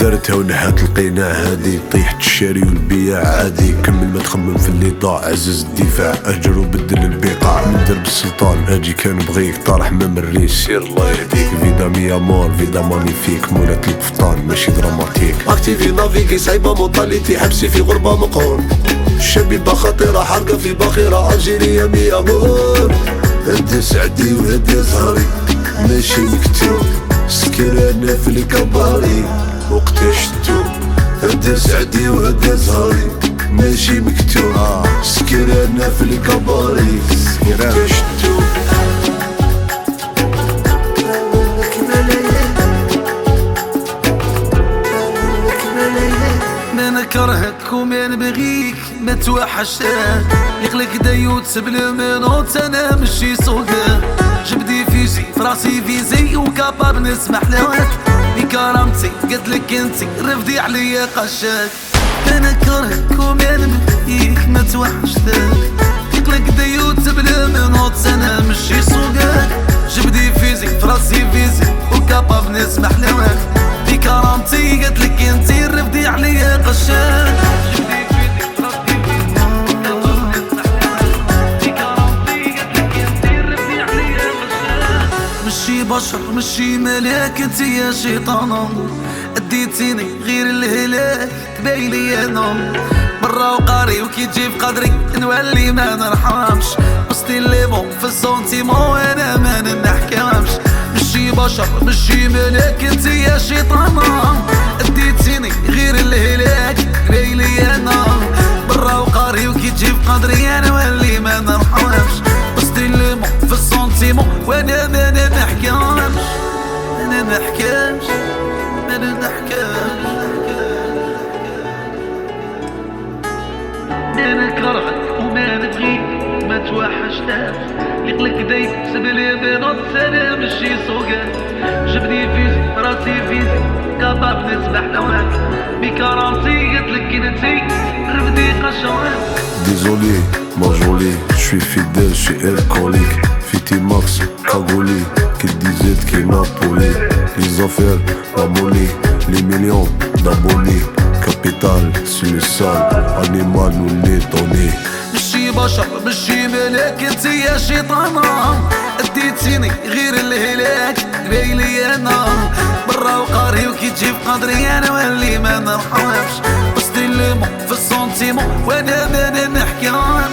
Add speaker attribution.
Speaker 1: دارتها ونحات لقينا هادي، طيحت الشاري والبيع عادي، كمل ما تخمم في اللي ضاع، عزز الدفاع اهجر وبدل البقاع، من درب السلطان اجي كان بغيك طارح ما مريش، سير الله يهديك، فيدا ميا مور فيدا مانيفيك، مولات القفطان ماشي دراماتيك،
Speaker 2: اكتيفي نافيكي سايبه موطاليتي، حبسي في غربه مقهور، شبيبه خطيره حرقه في باخره، الجيريا ميا مور، هدي سعدي وهدي زهري ماشي مكتوب، سكرانة في الكباري وقت شتو، هدي سعدي وهدي زهري ماشي مكتوب، سكرانة في الكباري وقت شتو.
Speaker 3: ما نكرهك وما نبغيك ما توحشتك، يقلك دايوت بلا منوت انا مشي سوقك، جبدي فيجي فراسي فيزي وكاباب نسمح لك، بكرامتي قلتلك انتي رفدي عليا قشاك، ما نكرهك وما نبغيك ما توحشتك، يقلك دايوت بلا منوت انا مشي سوقك، جبدي فيزي فراسي فيزي وكاباب نسمح لك، بكرامتي قلتلك انتي رفدي عليا قشاك، مشي بشر مشي ملاك انتي يا شيطانة، اديتيني غير الهلاك تبايلي انا، برا وقاري وكي تجي في قدري نولي ما نرحمش، وسطي اللي بون في السونتيمون وانا ما نحكمش، مشي بشر مشي ملاك انتي يا شيطانة، اديتيني غير الهلاك تبايلي انا، برا وقاري وكي تجي في قدري انا ولي ما نرحمش، وسطي اللي بون في السونتيمون وانا ما نحكمش، انا ما نحكمش انا نحكمش، انا كرهك وما نبغيك ما توحشتك، يقلك دايك سبلي بنط انا مشي سوقك، جبني فيزي راسي فيزي كاباب نسبح لوك، بكرامتي قلتلك انتي رفدي قشرك.
Speaker 1: Désolé, ma jolie, je suis fidèle, je suis alcoolique, Fiti Max, Cagouli, qui disait qui Napoli, les affaires, la monnaie, les millions d'abonnés, capital, suicide, animal nous l'étonné.
Speaker 3: مشي بشر مشي ملاك انتي يا شيطانة، اديتيني غير الهلاك تبايلي انا، برا وقاري وكي تجي في قدري انا ولي ما نرحمش، وسطي اللي في السونتيمون وانا ما نحكمش.